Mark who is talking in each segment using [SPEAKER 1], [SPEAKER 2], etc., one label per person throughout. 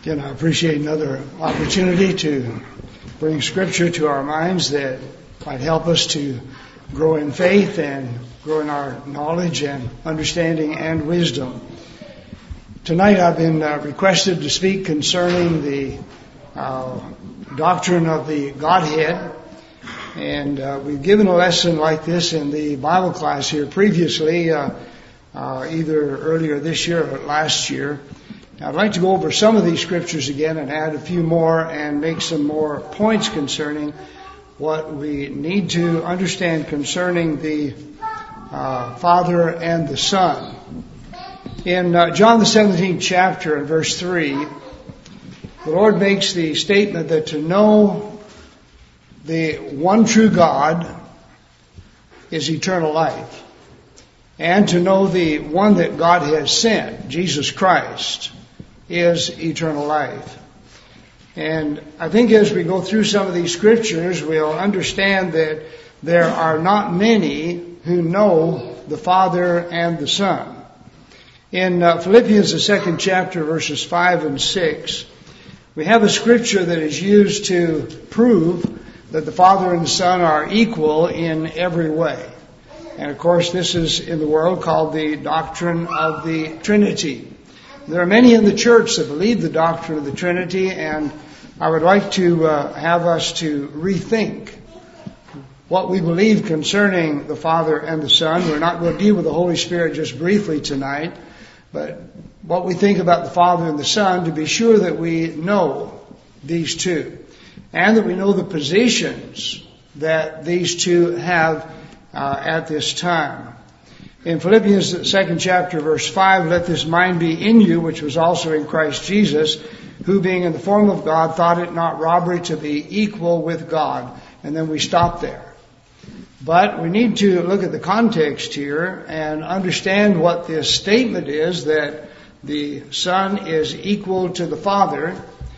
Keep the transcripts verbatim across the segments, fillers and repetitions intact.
[SPEAKER 1] Again, I appreciate another opportunity to bring Scripture to our minds that might help us to grow in faith and grow in our knowledge and understanding and wisdom. Tonight I've been uh, requested to speak concerning the uh, doctrine of the Godhead. And uh, we've given a lesson like this in the Bible class here previously, uh, uh, either earlier this year or last year. I'd like to go over some of these scriptures again and add a few more and make some more points concerning what we need to understand concerning the uh, Father and the Son. In uh, John the seventeenth chapter and verse three, the Lord makes the statement that to know the one true God is eternal life, and to know the one that God has sent, Jesus Christ, is eternal life. And I think as we go through some of these scriptures, we'll understand that there are not many who know the Father and the Son. In uh, Philippians, the second chapter, verses five and six, we have a scripture that is used to prove that the Father and the Son are equal in every way. And of course, this is in the world called the doctrine of the Trinity. There are many in the church that believe the doctrine of the Trinity, and I would like to uh, have us to rethink what we believe concerning the Father and the Son. We're not going to deal with the Holy Spirit just briefly tonight, but what we think about the Father and the Son, to be sure that we know these two, and that we know the positions that these two have uh, at this time. In Philippians, the second chapter, verse five, let this mind be in you, which was also in Christ Jesus, who being in the form of God, thought it not robbery to be equal with God. And then we stop there. But we need to look at the context here and understand what this statement is, that the Son is equal to the Father.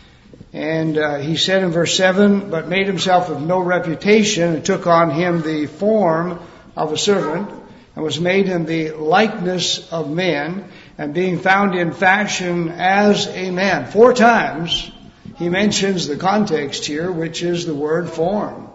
[SPEAKER 1] And uh, he said in verse seven, but made himself of no reputation, and took on him the form of a servant, and was made in the likeness of men, and being found in fashion as a man. Four times he mentions the context here, which is the word form.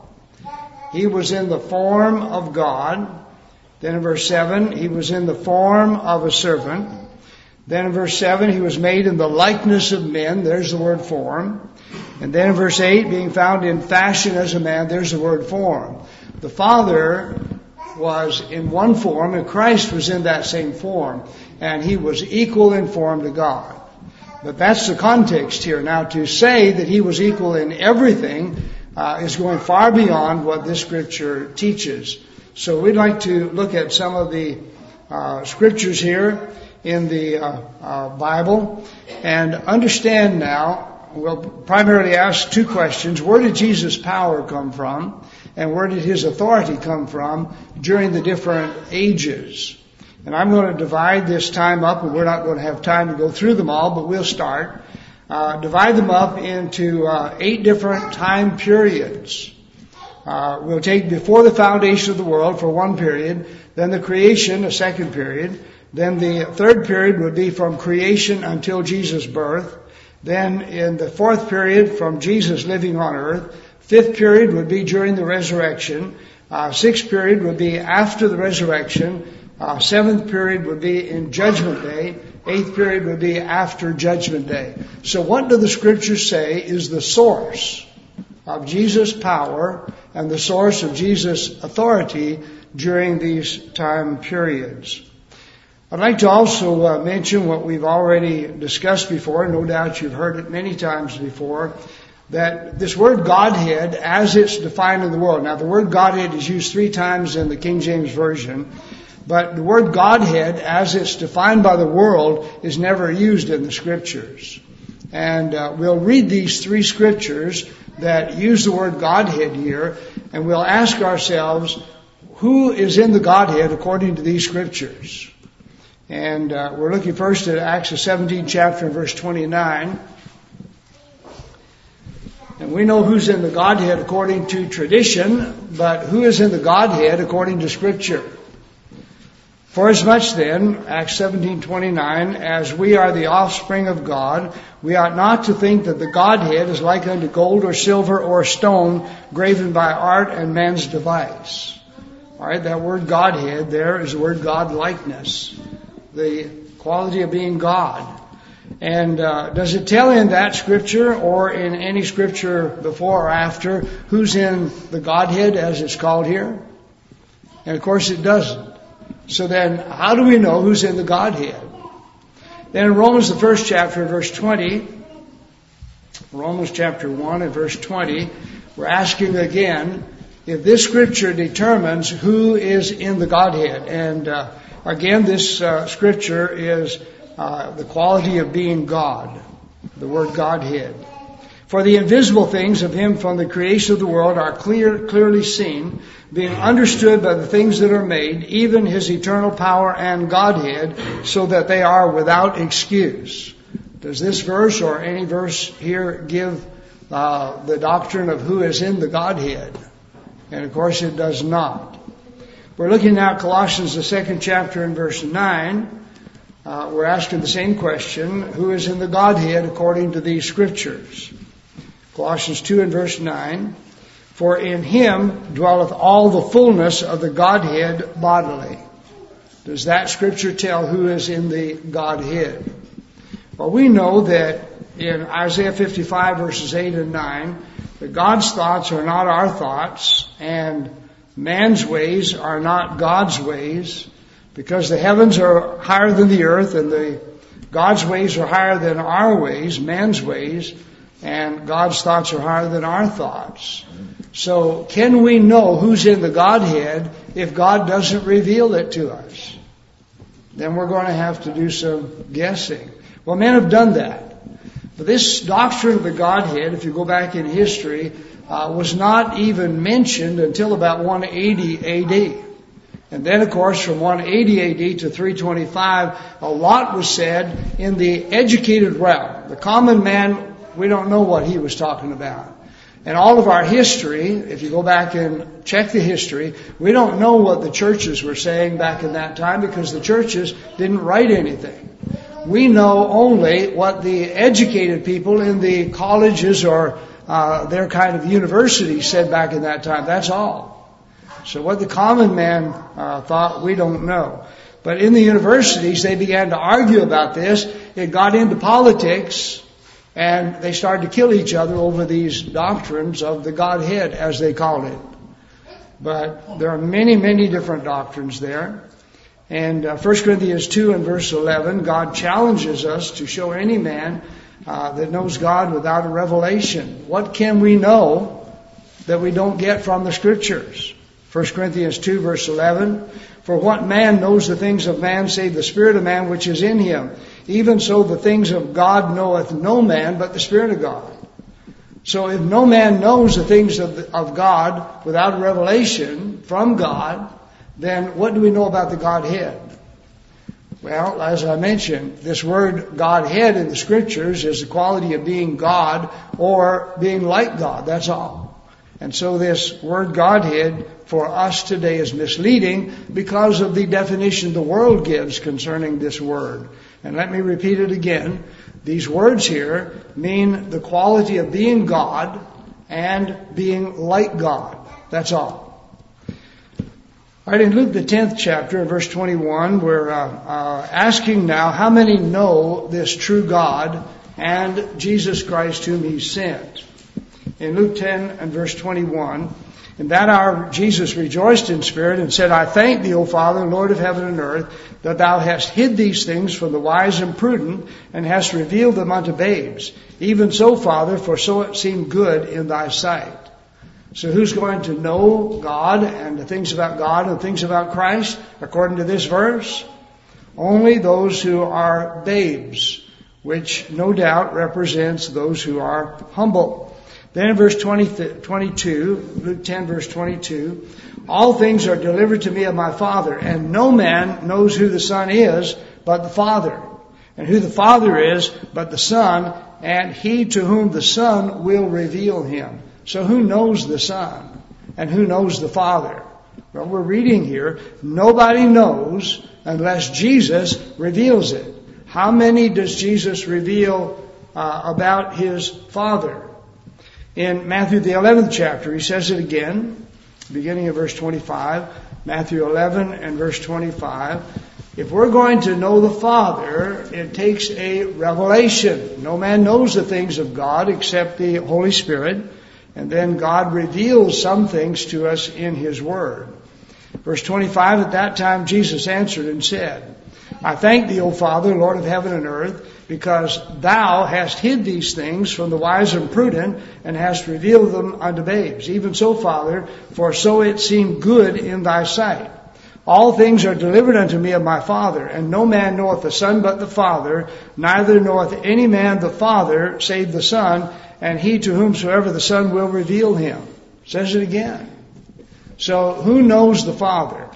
[SPEAKER 1] He was in the form of God. Then in verse seven, he was in the form of a servant. Then in verse seven, he was made in the likeness of men. There's the word form. And then in verse eight, being found in fashion as a man. There's the word form. The Father was in one form, and Christ was in that same form, and he was equal in form to God. But that's the context here. Now, to say that he was equal in everything uh, is going far beyond what this scripture teaches. So we'd like to look at some of the uh, scriptures here in the uh, uh, Bible and understand now. We'll primarily ask two questions. Where did Jesus' power come from? And where did his authority come from during the different ages? And I'm going to divide this time up, and we're not going to have time to go through them all, but we'll start. Uh, divide them up into uh, eight different time periods. Uh, we'll take before the foundation of the world for one period, then the creation, a second period. Then the third period would be from creation until Jesus' birth. Then in the fourth period, from Jesus living on earth. Fifth period would be during the resurrection. Uh, sixth period would be after the resurrection. Uh, seventh period would be in Judgment Day. Eighth period would be after Judgment Day. So what do the scriptures say is the source of Jesus' power and the source of Jesus' authority during these time periods? I'd like to also uh, mention what we've already discussed before. No doubt you've heard it many times before, that this word Godhead, as it's defined in the world. Now, the word Godhead is used three times in the King James Version, but the word Godhead, as it's defined by the world, is never used in the Scriptures. And uh, we'll read these three Scriptures that use the word Godhead here, and we'll ask ourselves, who is in the Godhead according to these Scriptures? And uh, we're looking first at Acts the seventeenth chapter and verse twenty-nine. And we know who's in the Godhead according to tradition, but who is in the Godhead according to Scripture? Forasmuch then, Acts seventeen twenty-nine, as we are the offspring of God, we ought not to think that the Godhead is like unto gold or silver or stone graven by art and man's device. All right, that word Godhead there is the word God-likeness, the quality of being God. And uh, does it tell in that scripture or in any scripture before or after who's in the Godhead as it's called here? And of course it doesn't. So then how do we know who's in the Godhead? Then in Romans, the first chapter, verse twenty, Romans chapter one and verse twenty, we're asking again if this scripture determines who is in the Godhead. And uh, again, this uh, scripture is uh, the quality of being God, the word Godhead. For the invisible things of Him from the creation of the world are clear, clearly seen, being understood by the things that are made, even His eternal power and Godhead, so that they are without excuse. Does this verse or any verse here give uh, the doctrine of who is in the Godhead? And of course it does not. We're looking now at Colossians, the second chapter and verse nine. Uh, we're asking the same question, who is in the Godhead according to these scriptures? Colossians two and verse nine, for in Him dwelleth all the fullness of the Godhead bodily. Does that scripture tell who is in the Godhead? Well, we know that in Isaiah fifty-five verses eight and nine, that God's thoughts are not our thoughts, and man's ways are not God's ways, because the heavens are higher than the earth, and the God's ways are higher than our ways, man's ways, and God's thoughts are higher than our thoughts. So can we know who's in the Godhead if God doesn't reveal it to us? Then we're going to have to do some guessing. Well, men have done that. But this doctrine of the Godhead, if you go back in history, uh, was not even mentioned until about one eighty A D. And then, of course, from one eighty A D to three twenty-five, a lot was said in the educated realm. The common man, we don't know what he was talking about. And all of our history, if you go back and check the history, we don't know what the churches were saying back in that time because the churches didn't write anything. We know only what the educated people in the colleges or uh, their kind of universities said back in that time. That's all. So what the common man uh, thought, we don't know. But in the universities, they began to argue about this. It got into politics, and they started to kill each other over these doctrines of the Godhead, as they called it. But there are many, many different doctrines there. And uh, First Corinthians two and verse eleven, God challenges us to show any man uh, that knows God without a revelation. What can we know that we don't get from the Scriptures? First Corinthians two verse eleven, for what man knows the things of man save the Spirit of man which is in him? Even so the things of God knoweth no man but the Spirit of God. So if no man knows the things of, the, of God without a revelation from God, then what do we know about the Godhead? Well, as I mentioned, this word Godhead in the Scriptures is the quality of being God or being like God. That's all. And so this word Godhead for us today is misleading because of the definition the world gives concerning this word. And let me repeat it again. These words here mean the quality of being God and being like God. That's all. All right, in Luke the tenth chapter, verse twenty-one, we're uh, uh, asking now how many know this true God and Jesus Christ whom He sent. In Luke ten and verse twenty-one, in that hour Jesus rejoiced in spirit and said, I thank thee, O Father, Lord of heaven and earth, that thou hast hid these things from the wise and prudent, and hast revealed them unto babes. Even so, Father, for so it seemed good in thy sight. So who's going to know God and the things about God and things about Christ according to this verse? Only those who are babes, which no doubt represents those who are humble. Then in verse twenty, twenty-two, Luke ten verse twenty-two, all things are delivered to me of my Father, and no man knows who the Son is but the Father, and who the Father is but the Son, and he to whom the Son will reveal him. So who knows the Son? And who knows the Father? Well, we're reading here, nobody knows unless Jesus reveals it. How many does Jesus reveal uh, about his Father? In Matthew the eleventh chapter, he says it again, beginning of verse twenty-five, Matthew eleven and verse twenty-five. If we're going to know the Father, it takes a revelation. No man knows the things of God except the Holy Spirit. And then God reveals some things to us in His Word. Verse twenty-five, at that time Jesus answered and said, I thank thee, O Father, Lord of heaven and earth, because thou hast hid these things from the wise and prudent, and hast revealed them unto babes. Even so, Father, for so it seemed good in thy sight. All things are delivered unto me of my Father, and no man knoweth the Son but the Father, neither knoweth any man the Father save the Son, and he to whomsoever the Son will reveal him. Says it again. So who knows the Father?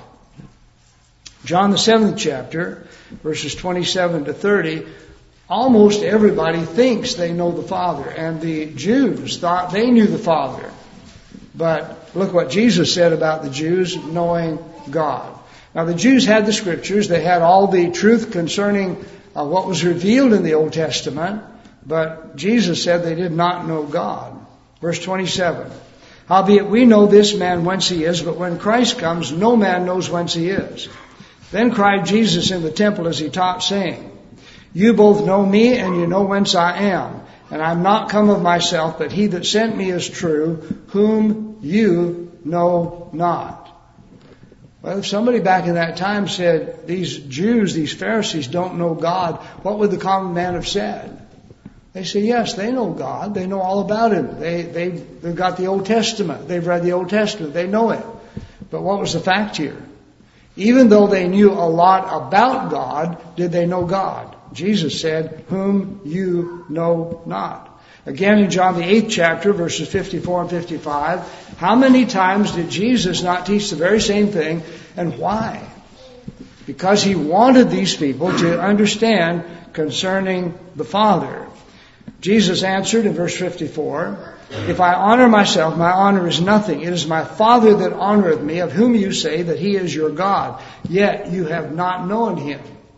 [SPEAKER 1] John the seventh chapter, verses twenty-seven to thirty, almost everybody thinks they know the Father, and the Jews thought they knew the Father. But look what Jesus said about the Jews knowing God. Now the Jews had the Scriptures, they had all the truth concerning uh, what was revealed in the Old Testament, but Jesus said they did not know God. Verse twenty-seven, howbeit we know this man whence he is, but when Christ comes, no man knows whence he is. Then cried Jesus in the temple as he taught, saying, you both know me, and you know whence I am. And I am not come of myself, but he that sent me is true, whom you know not. Well, if somebody back in that time said, these Jews, these Pharisees don't know God, what would the common man have said? They say, yes, they know God. They know all about Him. They, they've, they've got the Old Testament. They've read the Old Testament. They know it. But what was the fact here? Even though they knew a lot about God, did they know God? Jesus said, whom you know not. Again, in John the eighth chapter, verses fifty-four and fifty-five, how many times did Jesus not teach the very same thing, and why? Because He wanted these people to understand concerning the Father. Jesus answered in verse fifty-four, if I honor myself, my honor is nothing. It is my Father that honoreth me, of whom you say that He is your God. Yet you have not known Him.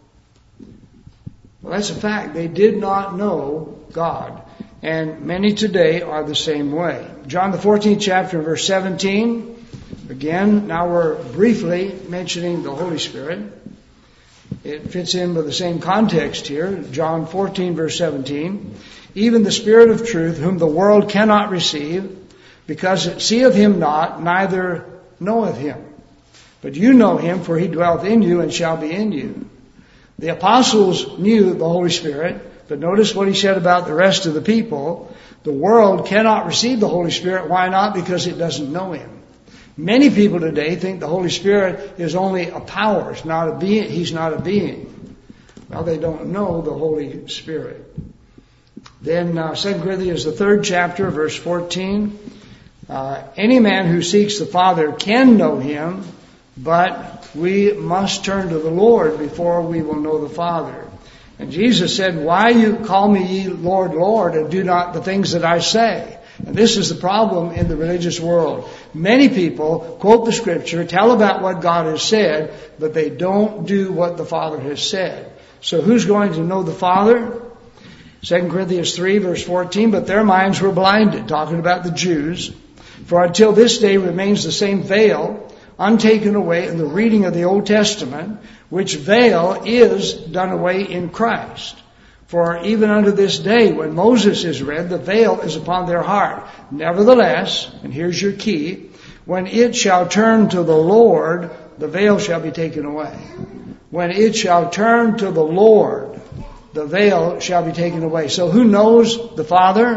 [SPEAKER 1] Well, that's a fact. They did not know God. And many today are the same way. John the fourteenth chapter, verse seventeen. Again, now we're briefly mentioning the Holy Spirit. It fits in with the same context here. John fourteen, verse seventeen. Even the Spirit of truth, whom the world cannot receive, because it seeth Him not, neither knoweth Him. But you know Him, for He dwelleth in you and shall be in you. The apostles knew the Holy Spirit, but notice what He said about the rest of the people. The world cannot receive the Holy Spirit. Why not? Because it doesn't know Him. Many people today think the Holy Spirit is only a power. It's not a being. He's not a being. Well, they don't know the Holy Spirit. Then uh, Second Corinthians, the third chapter, verse fourteen. Uh, any man who seeks the Father can know Him, but we must turn to the Lord before we will know the Father. And Jesus said, why you call me ye Lord, Lord, and do not the things that I say? And this is the problem in the religious world. Many people quote the Scripture, tell about what God has said, but they don't do what the Father has said. So who's going to know the Father? Second Corinthians three, verse fourteen, but their minds were blinded, talking about the Jews. For until this day remains the same veil, untaken away in the reading of the Old Testament, which veil is done away in Christ. For even unto this day, when Moses is read, the veil is upon their heart. Nevertheless, and here's your key, when it shall turn to the Lord, the veil shall be taken away. When it shall turn to the Lord, the veil shall be taken away. So who knows the Father?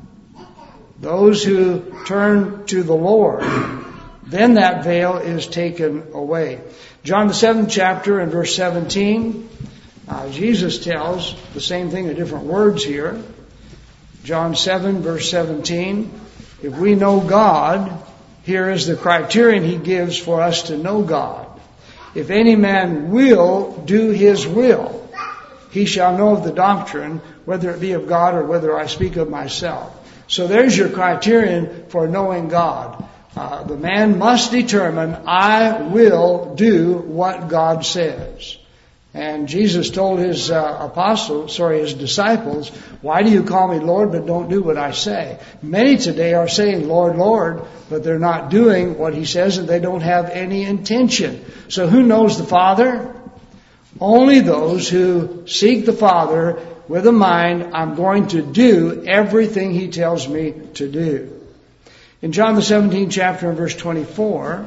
[SPEAKER 1] Those who turn to the Lord. Then that veil is taken away. John the seventh chapter and verse seventeen, uh, Jesus tells the same thing in different words here. John seven, verse seventeen, if we know God, here is the criterion He gives for us to know God. If any man will do His will, he shall know of the doctrine, whether it be of God or whether I speak of myself. So there's your criterion for knowing God. Uh, the man must determine, I will do what God says. And Jesus told his uh, apostles, sorry, his disciples, why do you call me Lord but don't do what I say? Many today are saying, Lord, Lord, but they're not doing what he says and they don't have any intention. So who knows the Father? Only those who seek the Father with a mind, I'm going to do everything he tells me to do. In John the seventeenth chapter and verse twenty-four,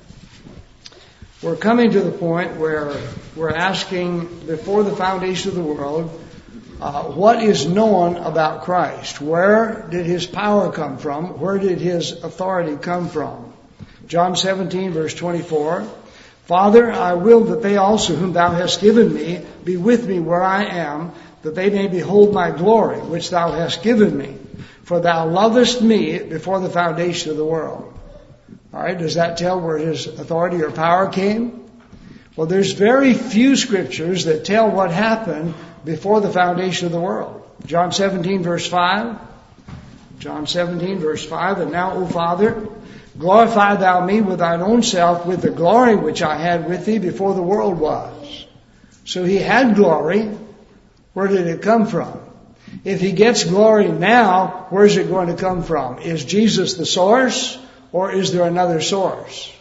[SPEAKER 1] we're coming to the point where we're asking, before the foundation of the world, uh, what is known about Christ? Where did his power come from? Where did his authority come from? John seventeen verse twenty-four, Father, I will that they also whom thou hast given me be with me where I am, that they may behold my glory, which thou hast given me. For thou lovest me before the foundation of the world. All right, does that tell where his authority or power came? Well, there's very few scriptures that tell what happened before the foundation of the world. John seventeen verse five. John seventeen verse five. And now, O Father, glorify thou me with thine own self with the glory which I had with thee before the world was. So he had glory. Where did it come from? If he gets glory now, where's it going to come from? Is Jesus the source, or is there another source?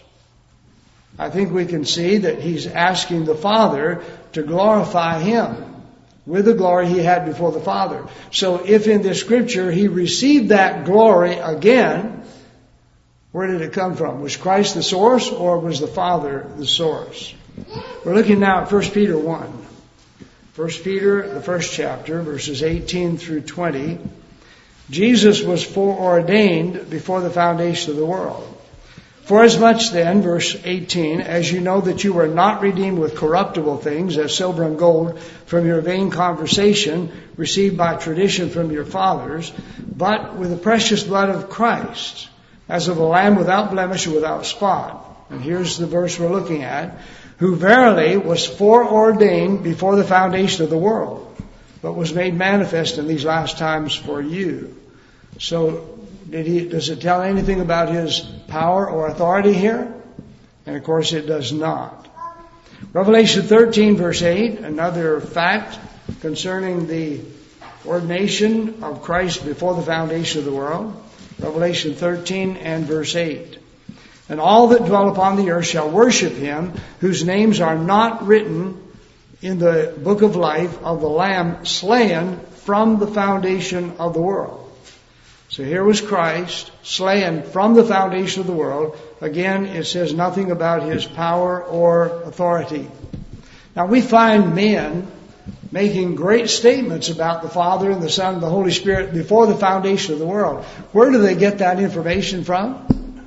[SPEAKER 1] I think we can see that he's asking the Father to glorify him with the glory he had before the Father. So if in the scripture he received that glory again, where did it come from? Was Christ the source, or was the Father the source? We're looking now at First Peter one. First Peter, the first chapter, verses eighteen through twenty. Jesus was foreordained before the foundation of the world. Forasmuch then, verse eighteen, as you know that you were not redeemed with corruptible things, as silver and gold, from your vain conversation, received by tradition from your fathers, but with the precious blood of Christ, as of a lamb without blemish or without spot. And here's the verse we're looking at. Who verily was foreordained before the foundation of the world, but was made manifest in these last times for you. So, did he, does it tell anything about his power or authority here? And of course it does not. Revelation thirteen verse eight, another fact concerning the ordination of Christ before the foundation of the world. Revelation thirteen and verse eight. And all that dwell upon the earth shall worship him, whose names are not written in the book of life of the Lamb slain from the foundation of the world. So here was Christ slain from the foundation of the world. Again, it says nothing about his power or authority. Now we find men making great statements about the Father and the Son and the Holy Spirit before the foundation of the world. Where do they get that information from?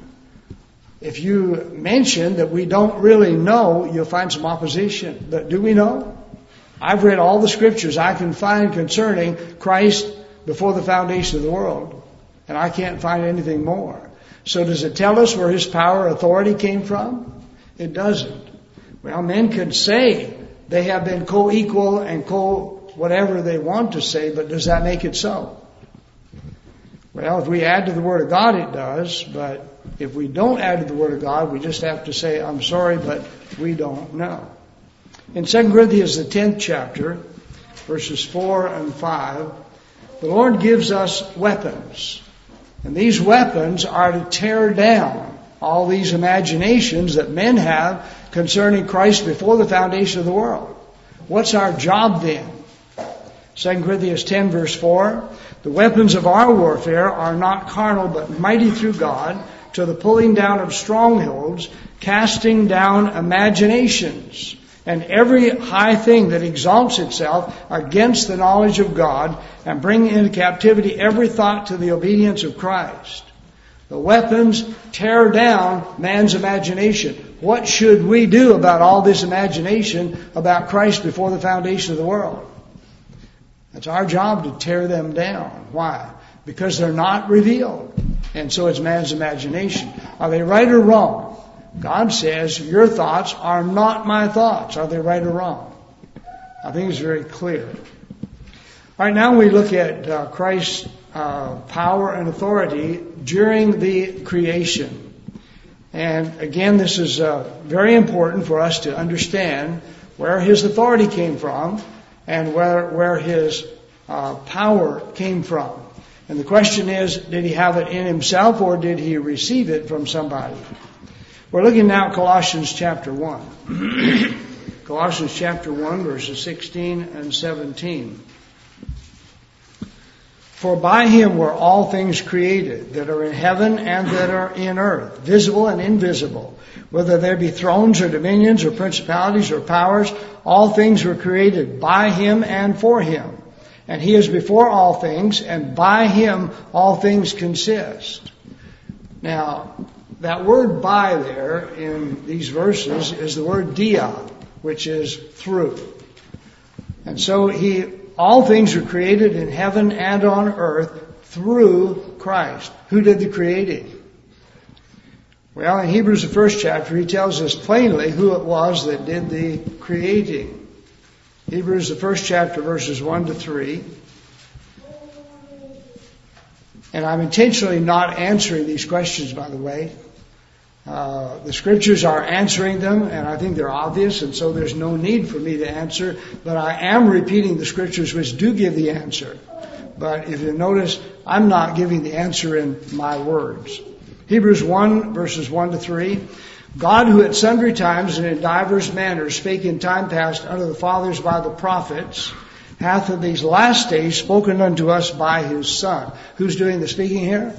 [SPEAKER 1] If you mention that we don't really know, you'll find some opposition. But do we know? I've read all the scriptures I can find concerning Christ before the foundation of the world, and I can't find anything more. So does it tell us where his power, authority came from? It doesn't. Well, men can say they have been co-equal and co-whatever they want to say, but does that make it so? Well, if we add to the Word of God, it does, but if we don't add to the Word of God, we just have to say, I'm sorry, but we don't know. In Second Corinthians, the tenth chapter, verses four and five, the Lord gives us weapons. And these weapons are to tear down all these imaginations that men have concerning Christ before the foundation of the world. What's our job then? Second Corinthians ten, verse four, the weapons of our warfare are not carnal, but mighty through God, to the pulling down of strongholds, casting down imaginations, and every high thing that exalts itself against the knowledge of God, and bringing into captivity every thought to the obedience of Christ. The weapons tear down man's imagination. What should we do about all this imagination about Christ before the foundation of the world? It's our job to tear them down. Why? Because they're not revealed. And so it's man's imagination. Are they right or wrong? God says, your thoughts are not my thoughts. Are they right or wrong? I think it's very clear. All right, now we look at uh, Christ's uh, power and authority during the creation. And again, this is uh, very important for us to understand where his authority came from and where, where his uh, power came from. And the question is, did he have it in himself or did he receive it from somebody? We're looking now at Colossians chapter one. Colossians chapter one, verses sixteen and seventeen. For by him were all things created, that are in heaven and that are in earth, visible and invisible. Whether there be thrones or dominions or principalities or powers, all things were created by him and for him. And he is before all things, and by him all things consist. Now, that word by there in these verses is the word dia, which is through. And so he, all things were created in heaven and on earth through Christ. Who did the creating? Well, in Hebrews, the first chapter, he tells us plainly who it was that did the creating. Hebrews, the first chapter, verses one to three. And I'm intentionally not answering these questions, by the way. Uh, the scriptures are answering them, and I think they're obvious, and so there's no need for me to answer. But I am repeating the scriptures which do give the answer. But if you notice, I'm not giving the answer in my words. Hebrews one, verses one to three. God, who at sundry times and in divers manners spake in time past unto the fathers by the prophets, hath in these last days spoken unto us by his Son. Who's doing the speaking here?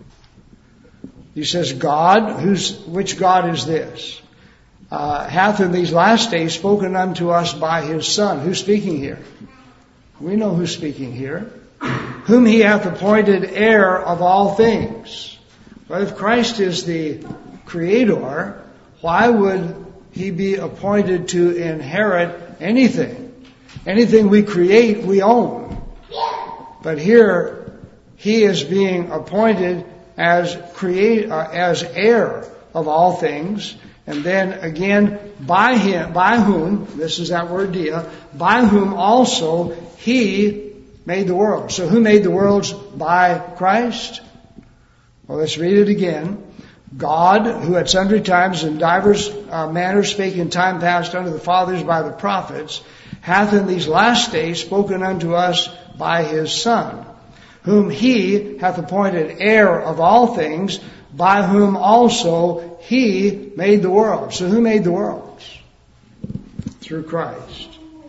[SPEAKER 1] He says God. Who's, which God is this? Uh, hath in these last days spoken unto us by his Son. Who's speaking here? We know who's speaking here. Whom he hath appointed heir of all things. Well, if Christ is the Creator, why would he be appointed to inherit anything? Anything we create, we own. But here, he is being appointed as create, uh, as heir of all things. And then again, by him, by whom, this is that word dia, by whom also he made the world. So who made the worlds by Christ? Well, let's read it again. God, who at sundry times and divers uh, manners spake in time past unto the fathers by the prophets, hath in these last days spoken unto us by his Son, whom he hath appointed heir of all things, by whom also he made the world. So who made the worlds? Through Christ.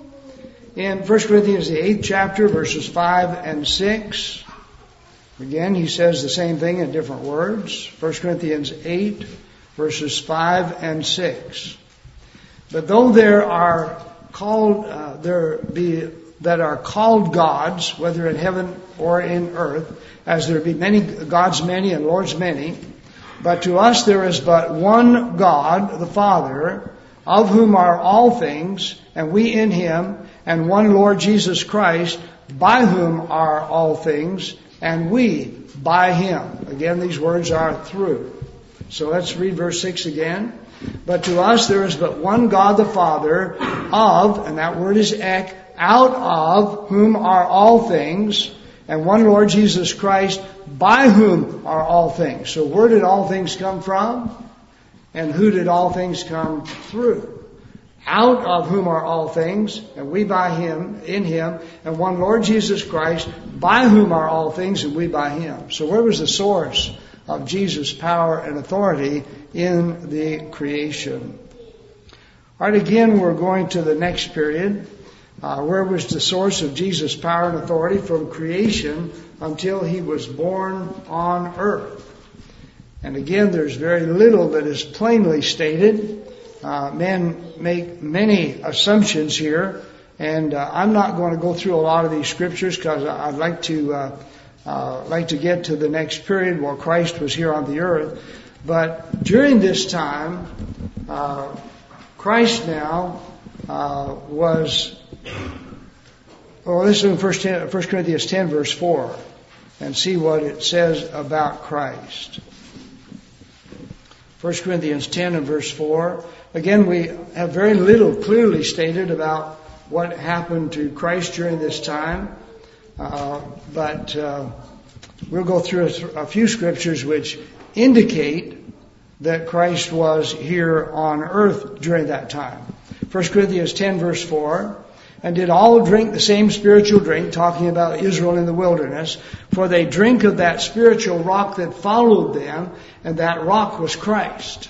[SPEAKER 1] In First Corinthians, the eighth chapter, verses five and six, again, he says the same thing in different words. First Corinthians eight, verses five and six. But though there are called, uh, there be that are called gods, whether in heaven or in earth, as there be many gods many and lords many, but to us there is but one God, the Father, of whom are all things, and we in him, and one Lord Jesus Christ, by whom are all things, and we by him. Again, these words are through. So let's read verse six again. But to us there is but one God the Father, of, and that word is ek, out of whom are all things, and one Lord Jesus Christ, by whom are all things. So where did all things come from? And who did all things come through? Out of whom are all things, and we by him, in him, and one Lord Jesus Christ, by whom are all things, and we by him. So where was the source of Jesus' power and authority in the creation? All right, again, we're going to the next period. Uh, where was the source of Jesus' power and authority from creation until he was born on earth? And again, there's very little that is plainly stated. Uh, men make many assumptions here, and uh, I'm not going to go through a lot of these scriptures because I'd like to uh, uh, like to get to the next period while Christ was here on the earth. But during this time, uh, Christ now uh, was. Well, listen to First Corinthians ten, verse four, and see what it says about Christ. First Corinthians ten and verse four. Again, we have very little clearly stated about what happened to Christ during this time. Uh, but uh, we'll go through a, a few scriptures which indicate that Christ was here on earth during that time. First Corinthians ten verse four, and did all drink the same spiritual drink, talking about Israel in the wilderness, for they drink of that spiritual rock that followed them, and that rock was Christ.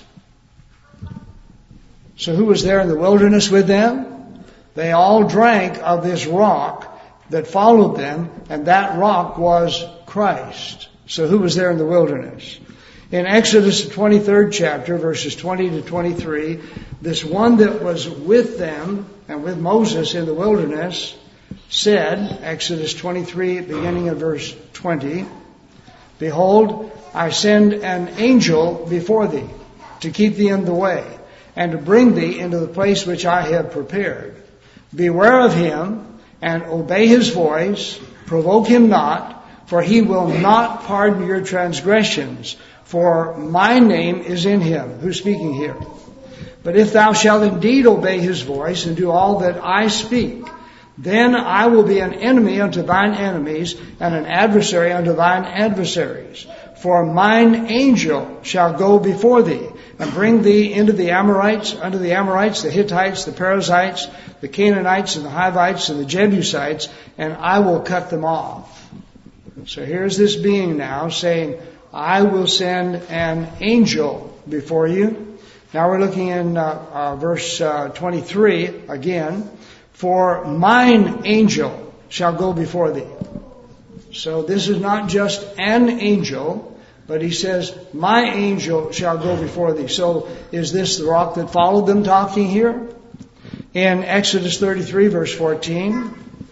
[SPEAKER 1] So who was there in the wilderness with them? They all drank of this rock that followed them, and that rock was Christ. So who was there in the wilderness? In Exodus twenty-third chapter, verses twenty to twenty-three, this one that was with them and with Moses in the wilderness said, Exodus twenty-three, beginning of verse twenty, behold, I send an angel before thee to keep thee in the way, and to bring thee into the place which I have prepared. Beware of him, and obey his voice, provoke him not, for he will not pardon your transgressions, for my name is in him. Who's speaking here? But if thou shalt indeed obey his voice, and do all that I speak, then I will be an enemy unto thine enemies, and an adversary unto thine adversaries. For mine angel shall go before thee, and bring thee into the Amorites, unto the Amorites, the Hittites, the Perizzites, the Canaanites, and the Hivites, and the Jebusites, and I will cut them off. So here's this being now saying, I will send an angel before you. Now we're looking in uh, uh, verse uh, twenty-three again. For mine angel shall go before thee. So this is not just an angel, but he says, my angel shall go before thee. So is this the rock that followed them talking here? In Exodus thirty-three verse fourteen.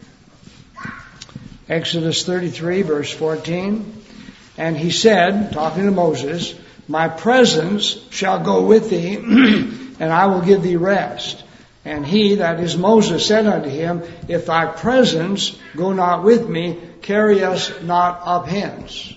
[SPEAKER 1] Exodus thirty-three verse fourteen. And he said, talking to Moses, my presence shall go with thee, and I will give thee rest. And he, that is Moses, said unto him, if thy presence go not with me, carry us not up hence.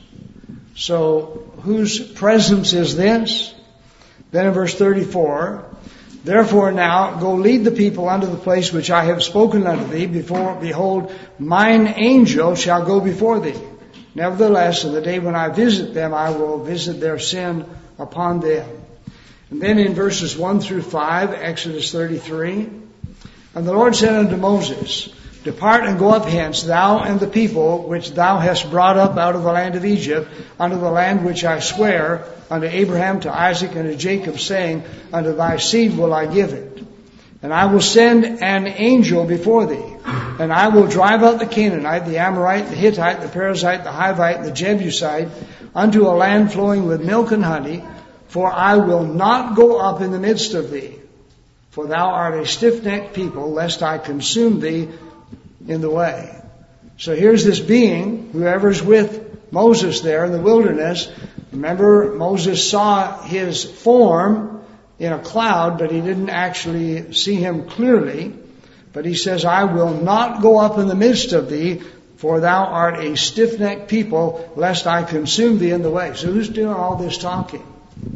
[SPEAKER 1] So, whose presence is this? Then in verse thirty-four, therefore now go lead the people unto the place which I have spoken unto thee. Before, behold, mine angel shall go before thee. Nevertheless, in the day when I visit them, I will visit their sin upon them. And then in verses one through five, Exodus thirty-three, and the Lord said unto Moses, depart and go up hence, thou and the people which thou hast brought up out of the land of Egypt, unto the land which I swear unto Abraham, to Isaac, and to Jacob, saying, unto thy seed will I give it. And I will send an angel before thee, and I will drive out the Canaanite, the Amorite, the Hittite, the Perizzite, the Hivite, the Jebusite, unto a land flowing with milk and honey, for I will not go up in the midst of thee, for thou art a stiff-necked people, lest I consume thee in the way. So here's this being, whoever's with Moses there in the wilderness. Remember, Moses saw his form in a cloud, but he didn't actually see him clearly. But he says, I will not go up in the midst of thee, for thou art a stiff-necked people, lest I consume thee in the way. So who's doing all this talking?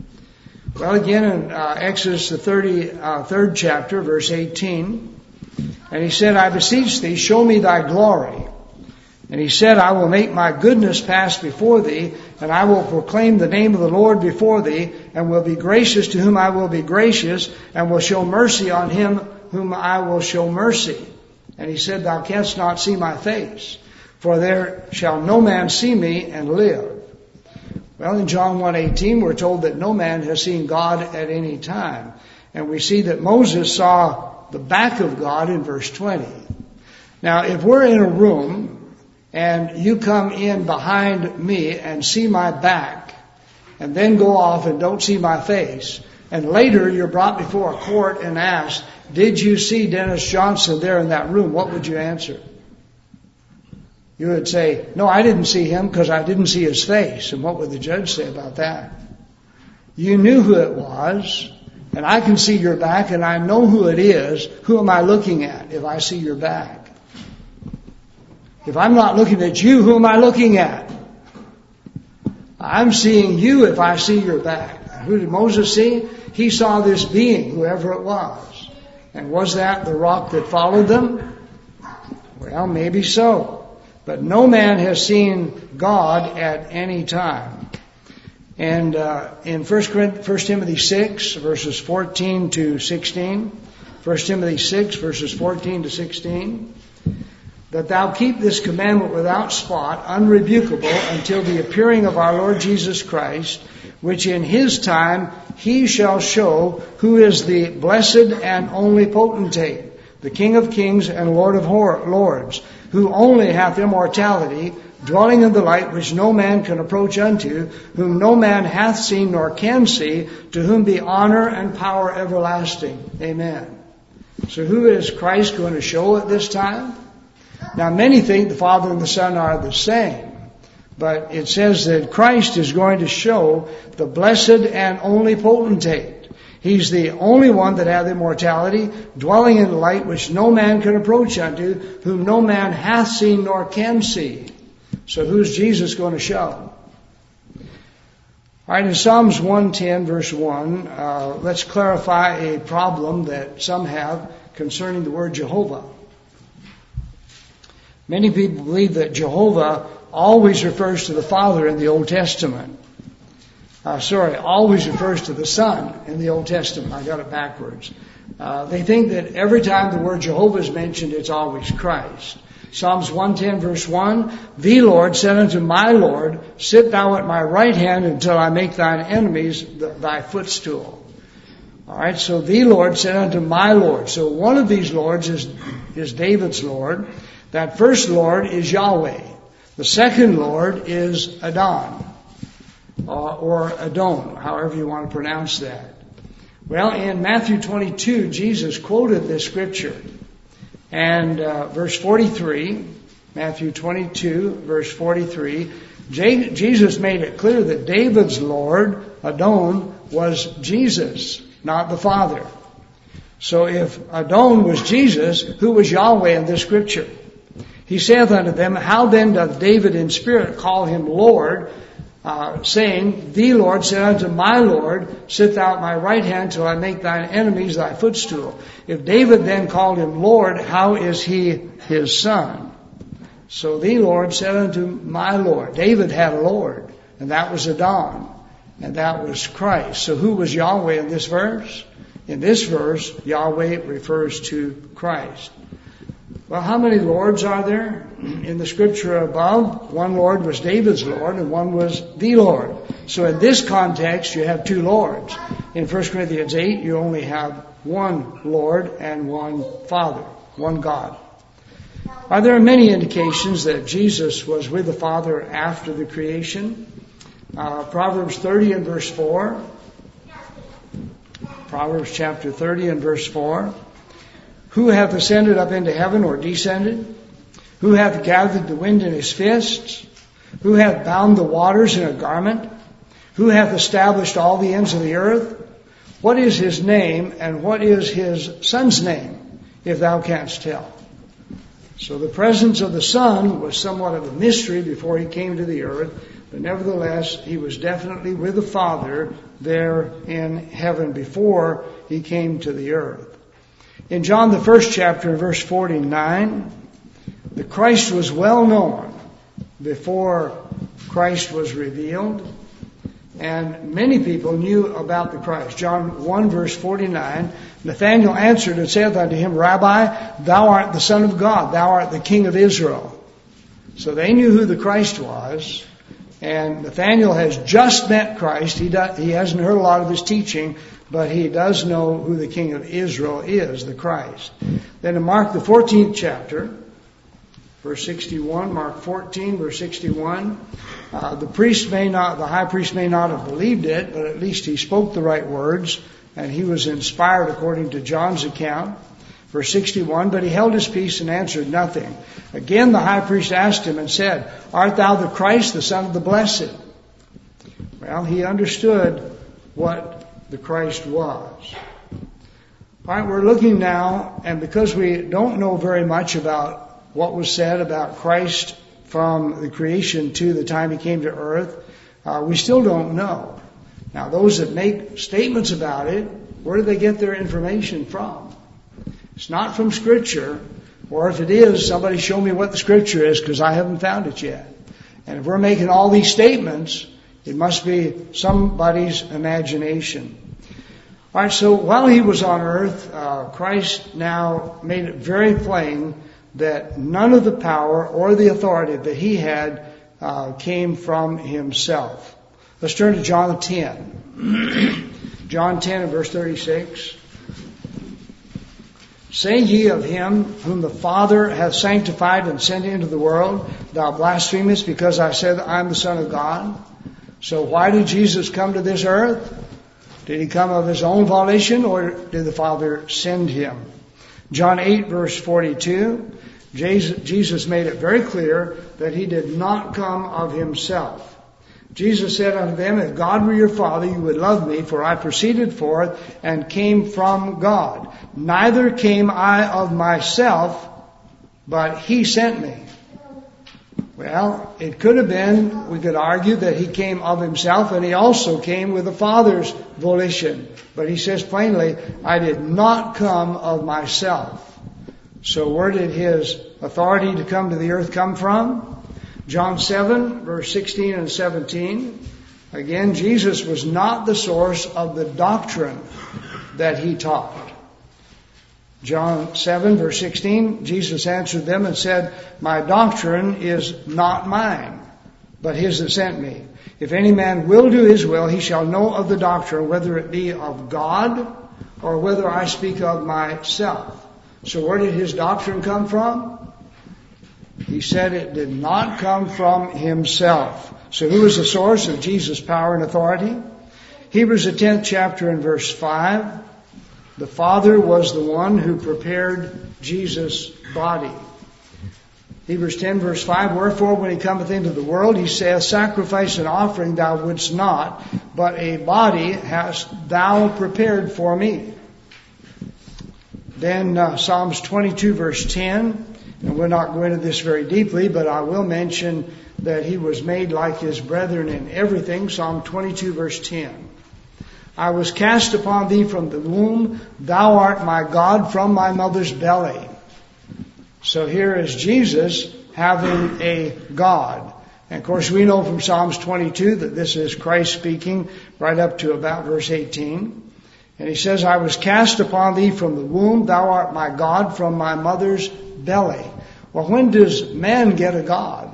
[SPEAKER 1] Well, again in uh, Exodus the thirty-third chapter, verse eighteen, and he said, I beseech thee, show me thy glory. And he said, I will make my goodness pass before thee, and I will proclaim the name of the Lord before thee, and will be gracious to whom I will be gracious, and will show mercy on him whom I will show mercy. And he said, thou canst not see my face, for there shall no man see me and live. Well, in John one eighteen, we're told that no man has seen God at any time. And we see that Moses saw the back of God in verse twenty. Now, if we're in a room, and you come in behind me and see my back, and then go off and don't see my face, and later you're brought before a court and asked, did you see Dennis Johnson there in that room? What would you answer? You would say, no, I didn't see him because I didn't see his face. And what would the judge say about that? You knew who it was, and I can see your back, and I know who it is. Who am I looking at if I see your back? If I'm not looking at you, who am I looking at? I'm seeing you if I see your back. Who did Moses see? He saw this being, whoever it was. And was that the rock that followed them? Well, maybe so. But no man has seen God at any time. And uh, in First Timothy six, verses fourteen to sixteen, First Timothy six, verses fourteen to sixteen, that thou keep this commandment without spot, unrebukable, until the appearing of our Lord Jesus Christ, which in his time he shall show who is the blessed and only potentate, the King of kings and Lord of lords, who only hath immortality, dwelling in the light which no man can approach unto, whom no man hath seen nor can see, to whom be honor and power everlasting. Amen. So who is Christ going to show at this time? Now many think the Father and the Son are the same, but it says that Christ is going to show the blessed and only potentate. He's the only one that hath immortality, dwelling in the light which no man can approach unto, whom no man hath seen nor can see. So who's Jesus going to show? All right, in Psalms one ten, verse one, uh, let's clarify a problem that some have concerning the word Jehovah. Many people believe that Jehovah always refers to the Father in the Old Testament. Uh, sorry, always refers to the Son in the Old Testament. I got it backwards. Uh, they think that every time the word Jehovah is mentioned, it's always Christ. Psalms one ten, verse one, the Lord said unto my Lord, sit thou at my right hand until I make thine enemies thy footstool. All right, so the Lord said unto my Lord. So one of these lords is, is David's Lord. That first Lord is Yahweh. The second Lord is Adon, uh, or Adon, however you want to pronounce that. Well, in Matthew twenty-two, Jesus quoted this scripture. And uh, verse forty-three, Matthew twenty-two, verse forty-three, J- Jesus made it clear that David's Lord, Adon, was Jesus, not the Father. So if Adon was Jesus, who was Yahweh in this scripture? He saith unto them, how then doth David in spirit call him Lord, uh, saying, the Lord said unto my Lord, sit thou at my right hand till I make thine enemies thy footstool. If David then called him Lord, how is he his son? So the Lord said unto my Lord. David had a Lord, and that was Adon, and that was Christ. So who was Yahweh in this verse? In this verse, Yahweh refers to Christ. Well, how many lords are there in the scripture above? One Lord was David's Lord and one was the Lord. So in this context, you have two lords. In First Corinthians eight, you only have one Lord and one Father, one God. Are there many indications that Jesus was with the Father after the creation? Uh, Proverbs thirty and verse four. Proverbs chapter thirty and verse four. Who hath ascended up into heaven or descended? Who hath gathered the wind in his fists? Who hath bound the waters in a garment? Who hath established all the ends of the earth? What is his name, and what is his son's name, if thou canst tell? So the presence of the Son was somewhat of a mystery before he came to the earth, but nevertheless, he was definitely with the Father there in heaven before he came to the earth. In John the first chapter, verse forty-nine, the Christ was well known before Christ was revealed, and many people knew about the Christ. John one, verse forty-nine, Nathanael answered and saith unto him, Rabbi, thou art the Son of God, thou art the King of Israel. So they knew who the Christ was, and Nathanael has just met Christ. He, does, he hasn't heard a lot of his teaching, but he does know who the King of Israel is, the Christ. Then in Mark the fourteenth chapter, verse sixty-one, Mark fourteen, verse sixty-one, uh, the priest may not, the high priest may not have believed it, but at least he spoke the right words, and he was inspired according to John's account. Verse sixty-one, but he held his peace and answered nothing. Again the high priest asked him and said, Art thou the Christ, the Son of the Blessed? Well, he understood what the Christ was. All right, we're looking now, and because we don't know very much about what was said about Christ from the creation to the time he came to earth, uh, we still don't know. Now, those that make statements about it, where do they get their information from? It's not from Scripture, or if it is, somebody show me what the Scripture is, because I haven't found it yet. And if we're making all these statements, It must be somebody's imagination. All right, so while he was on earth, uh, Christ now made it very plain that none of the power or the authority that he had uh, came from himself. Let's turn to John ten. John ten and verse thirty-six. Say ye of him whom the Father hath sanctified and sent into the world, thou blasphemest, because I said I am the Son of God. So why did Jesus come to this earth? Did he come of his own volition, or did the Father send him? John eight verse forty-two, Jesus made it very clear that he did not come of himself. Jesus said unto them, if God were your Father, you would love me, for I proceeded forth and came from God. Neither came I of myself, but he sent me. Well, it could have been, we could argue that he came of himself, and he also came with the Father's volition. But he says plainly, I did not come of myself. So where did his authority to come to the earth come from? John seven, verse sixteen and seventeen. Again, Jesus was not the source of the doctrine that he taught. John seven, verse sixteen, Jesus answered them and said, my doctrine is not mine, but his that sent me. If any man will do his will, he shall know of the doctrine, whether it be of God or whether I speak of myself. So where did his doctrine come from? He said it did not come from himself. So who is the source of Jesus' power and authority? Hebrews the tenth chapter and verse five. The Father was the one who prepared Jesus' body. Hebrews ten verse five, wherefore when he cometh into the world, he saith, sacrifice and offering thou wouldst not, but a body hast thou prepared for me. Then uh, Psalms twenty-two verse ten, and we'll not go into this very deeply, but I will mention that he was made like his brethren in everything. Psalm twenty-two verse ten. I was cast upon thee from the womb. Thou art my God from my mother's belly. So here is Jesus having a God. And of course we know from Psalms twenty-two that this is Christ speaking right up to about verse eighteen. And he says, I was cast upon thee from the womb. Thou art my God from my mother's belly. Well, when does man get a God?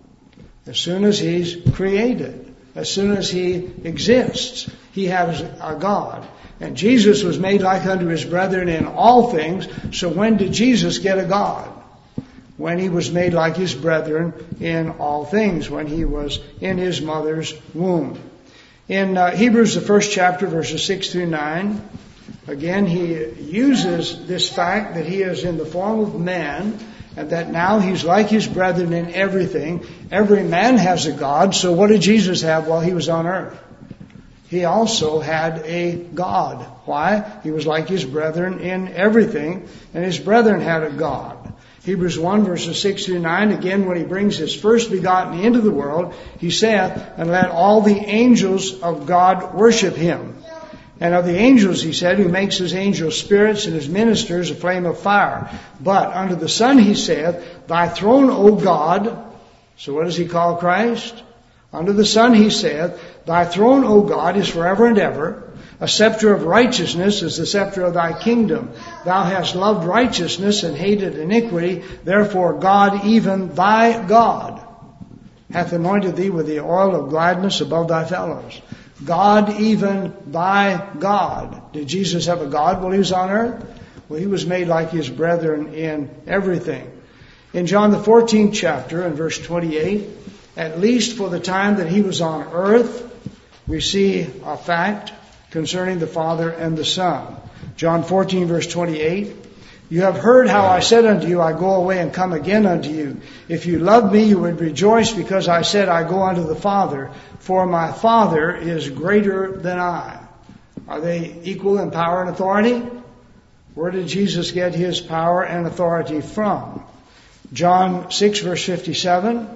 [SPEAKER 1] As soon as he's created. As soon as he exists, he has a God. And Jesus was made like unto his brethren in all things. So when did Jesus get a God? When he was made like his brethren in all things. When he was in his mother's womb. In uh, Hebrews, the first chapter, verses six through nine, again, he uses this fact that he is in the form of man, and that now he's like his brethren in everything. Every man has a God, so what did Jesus have while he was on earth? He also had a God. Why? He was like his brethren in everything, and his brethren had a God. Hebrews one verses six through nine, again, when he brings his first begotten into the world, he saith, and let all the angels of God worship him. And of the angels, he said, who makes his angels spirits and his ministers a flame of fire. But unto the Son he saith, thy throne, O God. So what does he call Christ? Unto the Son he saith, thy throne, O God, is forever and ever. A scepter of righteousness is the scepter of thy kingdom. Thou hast loved righteousness and hated iniquity. Therefore God, even thy God, hath anointed thee with the oil of gladness above thy fellows. God, even thy God. Did Jesus have a God while he was on earth? Well, he was made like his brethren in everything. In John the fourteenth chapter and verse twenty-eight, at least for the time that he was on earth, we see a fact concerning the Father and the Son. John fourteen verse twenty-eight, you have heard how I said unto you, I go away and come again unto you. If you loved me, you would rejoice because I said, I go unto the Father, for my Father is greater than I. Are they equal in power and authority? Where did Jesus get his power and authority from? John six verse fifty-seven,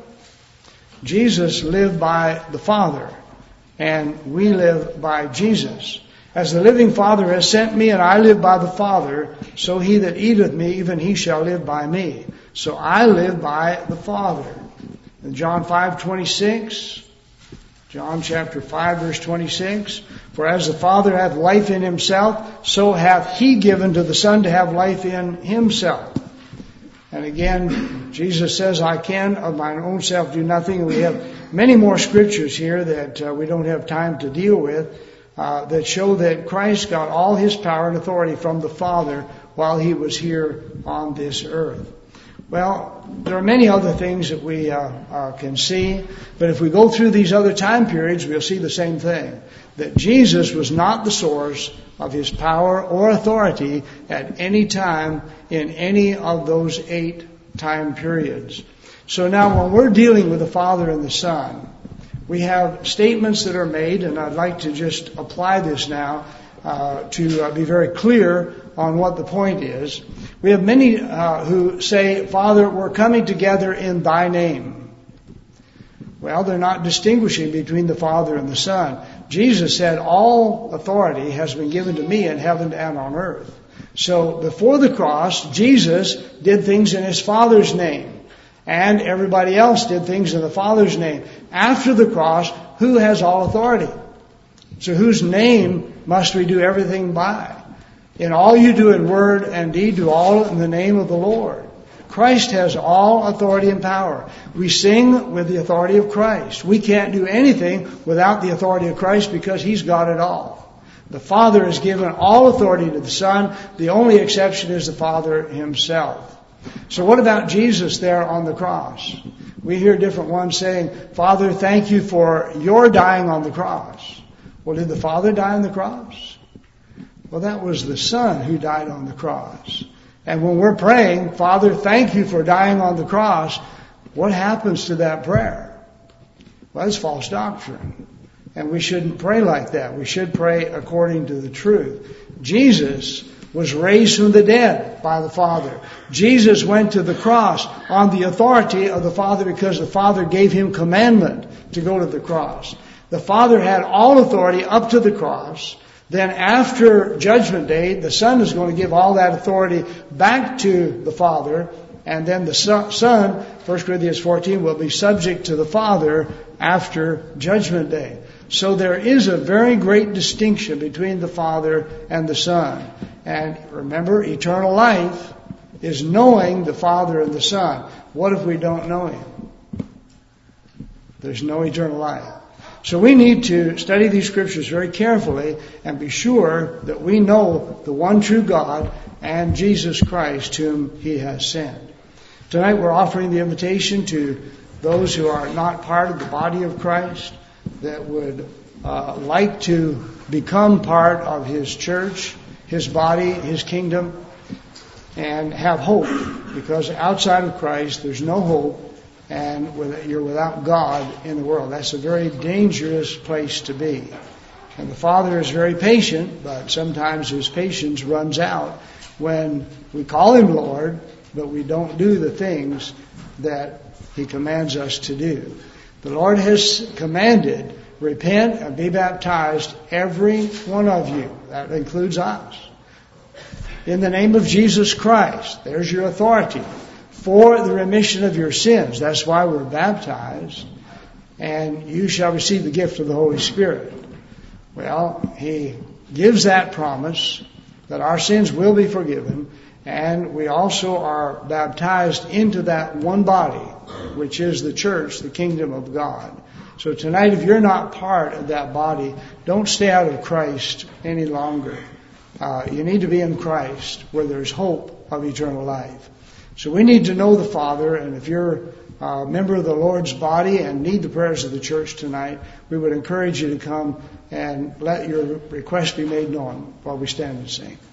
[SPEAKER 1] Jesus lived by the Father, and we live by Jesus. As the living Father has sent me, and I live by the Father, so he that eateth me, even he shall live by me. So I live by the Father. In John five twenty-six, John chapter five, verse twenty-six. For as the Father hath life in himself, so hath he given to the Son to have life in himself. And again, Jesus says, I can of mine own self do nothing. And we have many more scriptures here that uh, we don't have time to deal with, uh, that show that Christ got all his power and authority from the Father while he was here on this earth. Well, there are many other things that we uh, uh, can see, but if we go through these other time periods, we'll see the same thing, that Jesus was not the source of his power or authority at any time in any of those eight time periods. So now when we're dealing with the Father and the Son, we have statements that are made, and I'd like to just apply this now uh, to uh, be very clear on what the point is. We have many uh, who say, Father, we're coming together in thy name. Well, they're not distinguishing between the Father and the Son. Jesus said, all authority has been given to me in heaven and on earth. So before the cross, Jesus did things in his Father's name, and everybody else did things in the Father's name. After the cross, who has all authority? So whose name must we do everything by? In all you do in word and deed, do all in the name of the Lord. Christ has all authority and power. We sing with the authority of Christ. We can't do anything without the authority of Christ because he's got it all. The Father has given all authority to the Son. The only exception is the Father himself. So what about Jesus there on the cross? We hear different ones saying, Father, thank you for your dying on the cross. Well, did the Father die on the cross? Well, that was the Son who died on the cross. And when we're praying, Father, thank you for dying on the cross, what happens to that prayer? Well, it's false doctrine. And we shouldn't pray like that. We should pray according to the truth. Jesus was raised from the dead by the Father. Jesus went to the cross on the authority of the Father because the Father gave him commandment to go to the cross. The Father had all authority up to the cross. Then after Judgment Day, the Son is going to give all that authority back to the Father. And then the Son, First Corinthians fourteen, will be subject to the Father after Judgment Day. So there is a very great distinction between the Father and the Son. And remember, eternal life is knowing the Father and the Son. What if we don't know him? There's no eternal life. So we need to study these scriptures very carefully and be sure that we know the one true God and Jesus Christ whom he has sent. Tonight we're offering the invitation to those who are not part of the body of Christ that would uh, like to become part of his church, his body, his kingdom, and have hope. Because outside of Christ there's no hope. And you're without God in the world. That's a very dangerous place to be. And the Father is very patient, but sometimes his patience runs out when we call him Lord, but we don't do the things that he commands us to do. The Lord has commanded, repent and be baptized, every one of you. That includes us. In the name of Jesus Christ. There's your authority. For the remission of your sins. That's why we're baptized. And you shall receive the gift of the Holy Spirit. Well, he gives that promise that our sins will be forgiven. And we also are baptized into that one body, which is the church, the kingdom of God. So tonight, if you're not part of that body, don't stay out of Christ any longer. Uh, you need to be in Christ where there's hope of eternal life. So we need to know the Father, and if you're a member of the Lord's body and need the prayers of the church tonight, we would encourage you to come and let your request be made known while we stand and sing.